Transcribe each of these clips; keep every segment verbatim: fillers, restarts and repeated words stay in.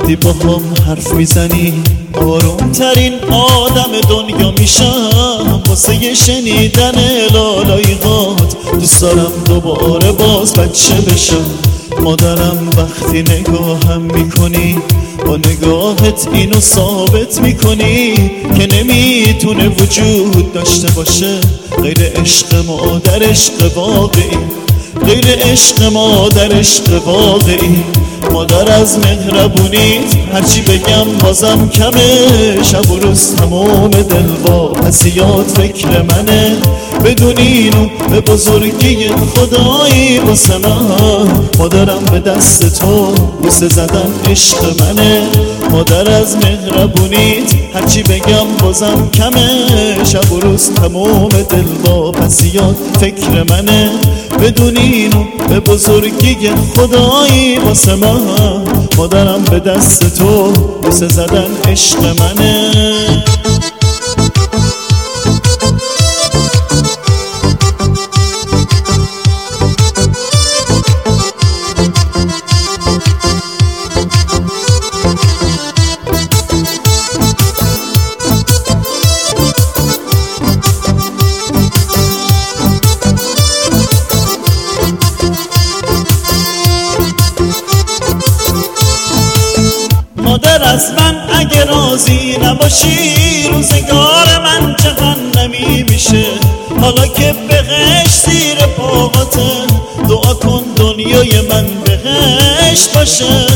وقتی با هم حرف میزنی آروم ترین آدم دنیا میشم واسه شنیدن لالایی‌هات. دوست دارم دوباره باز بچه بشم. مادرم وقتی نگاهم میکنی با نگاهت اینو ثابت میکنی که نمیتونه وجود داشته باشه غیر عشق مادر، عشق واقعی، غیر عشق مادر، عشق واقعی. مادر از مهربونیت هرچی بگم بازم کمه. شب و روز تمام دل با پسیات فکر منه. بدون اینو به بزرگی خدایی واسه من. مادرم به دست تو بوسه زدن عشق منه. مادر از مهربونیت هرچی بگم بازم کمه. شب و روز تمام دل با پسیات فکر منه. بدون اینو به بزرگی خدایی واسه من. مادرم به دست تو بوسه زدن عشق منه. مادر از من اگه راضی نباشی روزگار من جهنمی میشه. حالا که بهشت زیر پاهاته دعا کن دنیای من بهشت باشه.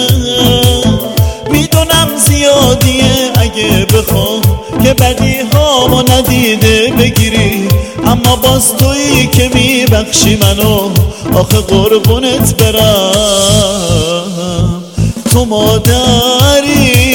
میدونم زیادیه اگه بخوام که بدی هامو ندیده بگیری، اما باز تویی که میبخشی منو. آخه قربونت برم تو مادری.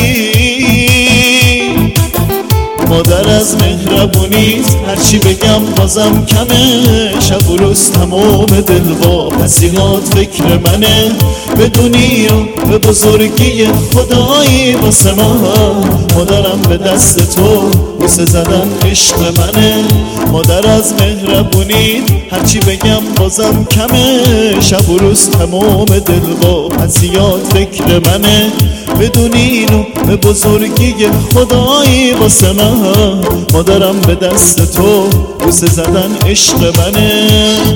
مادر از مهربونیت هرچی بگم بازم کمه. شب و روز تمام دل با پسیات فکر منه. بدونی و به بزرگی خدایی واسه من. مادرم به دست تو بوسه زدن عشق منه. مادر از مهربونیت هرچی بگم بازم کمه. شب و روز تمام دل با پسیات فکر منه. بدونی اینو به بزرگی خدایی واسه من. مادرم به دست تو بوسه زدن عشق منه.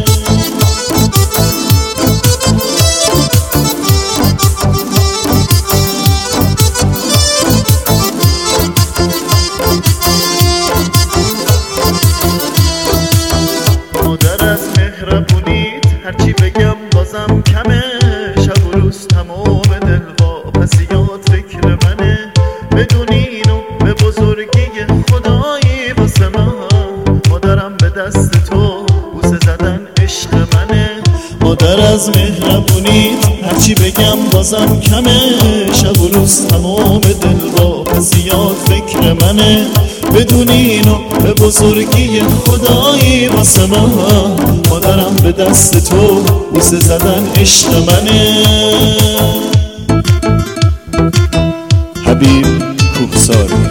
مادر از مهربونیت هرچی بگم بازم کمه. شب و روز تمام دل با پسیات فکر منه. بدون اینو به بزرگی خدایی واسه من. مادرم به دست تو بوسه زدن عشق منه. مادر از مهربونیت هرچی بگم بازم کمه. شب و روز تمام دل با پسیات فکر منه. بدون اینو به بزرگی خدایی واسه من. مادرم به دست تو بوسه زدن عشق منه. حبیب کوهساری.